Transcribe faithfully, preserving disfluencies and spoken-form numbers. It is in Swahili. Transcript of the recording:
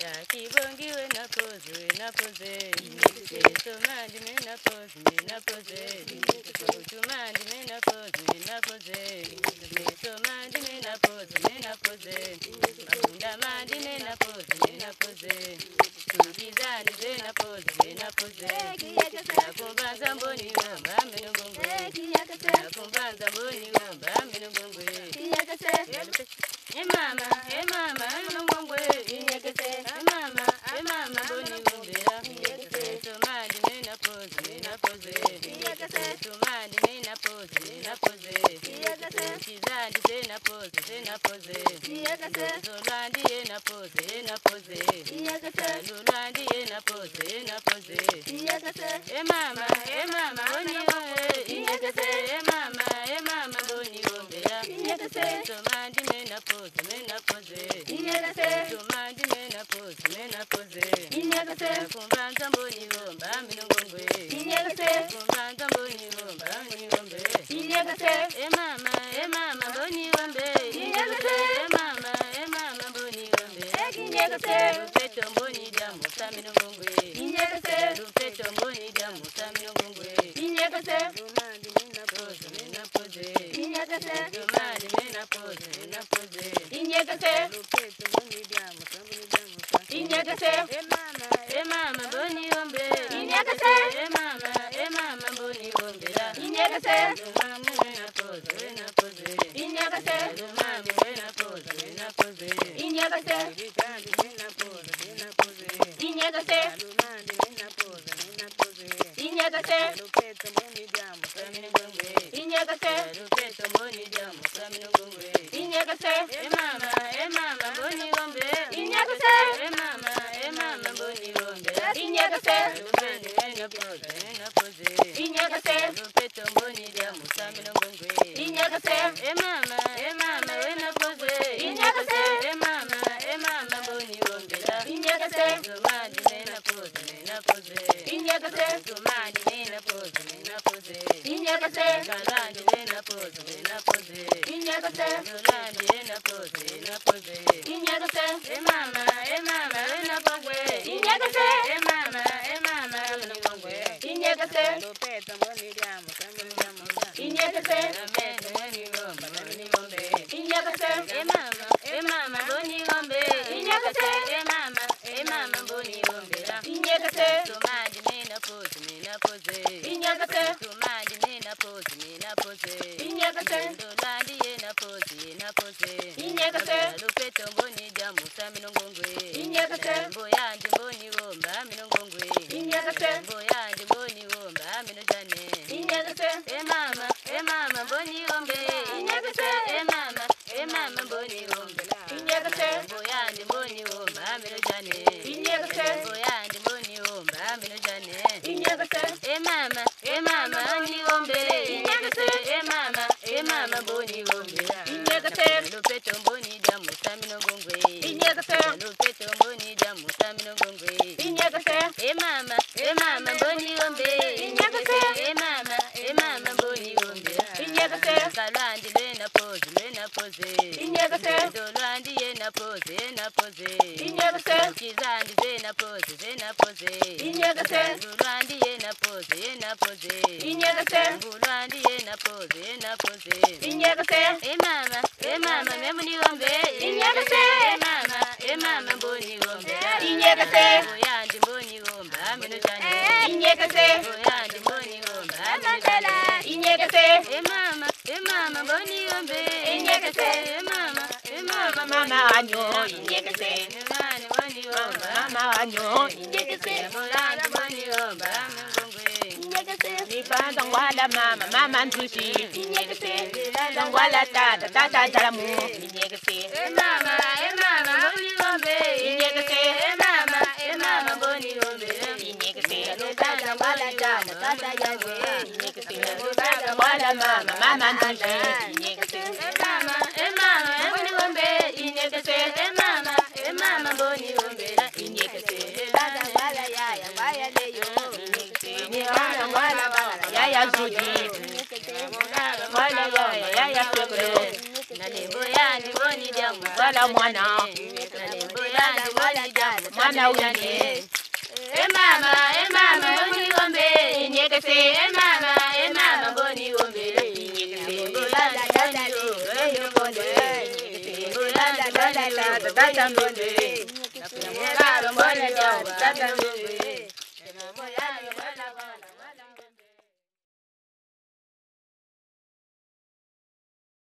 Kibongi we na pose, we na pose. Tumandi me na pose, me na pose. Tumandi me na pose, me na pose. Tumandi me na pose, me na pose. Mabunda mandi me na pose, me na pose. Tukizani me na pose, me na pose. Nakumbanza mboni wamba meno gongwe. Nakumbanza mboni wamba meno gongwe. Hey mama, hey mama, meno gongwe. Hey mama, hey mama, mboni wombera. Tumandi me na pose, me na pose. Tumandi me na pose, me na pose. Tukizani me na pose, me na pose. Zolandi ye na pose, ye na pose. Lulandi ye na pose, ye na pose. Hey mama, hey mama, mboni wombera. Hey mama, hey mama, mboni wombera. Tumandi me na pose, me na pose. Tumandi me na pose, me na pose. Kumbanza mboni womba, mino gongwe. Kumbanza mboni womba, mboni wombe. Hey mama, hey mama, mboni wombe. Hey mama, hey mama, mboni wombe. Lupeto mboni damu, samino gongwe. Lupeto mboni damu, samino gongwe. Tumandi me na pose, me na pose. Tumandi me na pose, me na pose. Lupeto mboni damu, samino gongwe. Hey mama, hey mama, mboni wombe. Hey mama, hey mama, mboni wombe. Tumandi me na pose, me na pose. Tumandi me na pose, me na pose. Tumandi me na pose, me na pose. Tumandi me na pose, me na pose. Lupeto mboni damu, samino gongwe. Lupeto mboni damu, samino gongwe. Hey mama, hey mama, mboni wombe. Hey mama, hey mama, mboni wombe. Tumandi me na pose, me na pose. Lupeto mboni damu, samino gongwe. Hey mama, hey mama, we na pose. Hey mama, hey mama, mboni wombe. Tumandi me na pose, me na pose. Tumandi me na pose, me na pose. Galandi me na pose, me na pose. Yolandi me na pose, me na pose. Hey mama, hey mama, we na gongwe. Hey mama, hey mama, we na gongwe. Lupeto mboni damu, samino gongwe. Lupeto mboni womba, mboni wombe. Hey mama, hey mama, mboni wombe. Hey mama, hey mama, mboni wombe. Tumandi me na pose, me na pose. Tumandi me na pose, me na pose. Ndolandi ye na pose, ye na pose. Lupeto mboni damu, samino gongwe. Mboyandi mboni womba, mino gongwe. Mboyandi mboni womba, mino jane. Hey mama, hey mama, mboni wombe. Hey mama, hey mama, mboni wombe. Mboyandi mboni womba, mino jane. Mboyandi mboni womba, mino jane. Hey mama, hey mama, mboni wombe. Hey mama, hey mama, mboni wombe. Lupeto mboni damu, samino gongwe. Lupeto mboni damu, samino gongwe. Hey mama, hey mama, mboni wombe. Hey mama, hey mama, mboni wombe. Kalandi me na pose, me na pose. Ndolandi ye na pose, ye na pose. Kizandi ze na pose, ze na pose. Ndolandi ye na pose, ye na pose. Ndolandi ye na pose, ye na pose. Hey mama, hey mama, me mboni wombe. Hey mama, hey mama, mboni wombe. Boyandi mboni womba, mino jane. Boyandi mboni womba, mino jane. Hey mama, hey mama, mboni wombe. Hey mama, hey mama, Mama wanyo inyekese. Mulandi mboni womba. Mama wanyo inyekese. Mulandi mboni womba, mino gongwe. Nipanza ngwala mama, mama ntushi inyekese. Ngwala tata, tata jalamu inyekese. Hey mama, hey mama, mboni wombe. Inyekese. Hey mama, hey mama, mboni wombe. Inyekese. Tata ngwala tata, tata jangwe. Inyekese. Ngwala mama, mama ntushi inyekese. Hey mama, hey mama, mboni wombe. Hey mama, hey mama, mboni wombe. Tata ngwala yaya, ngwaya leyo. Ngwala ngwala yaya zuji. Ngwala yaya yaya kwekero. Nalembo yandi boni jamu Wala mwana. Nalembo yandi boni jamu Mwana uyane. E mama, e mama boni gombe Inyekese. E mama, e mama boni gombe Nalembo yandi boni gombe Nalembo yandi boni gombe Tata mbonde. Nalembo yandi boni gombe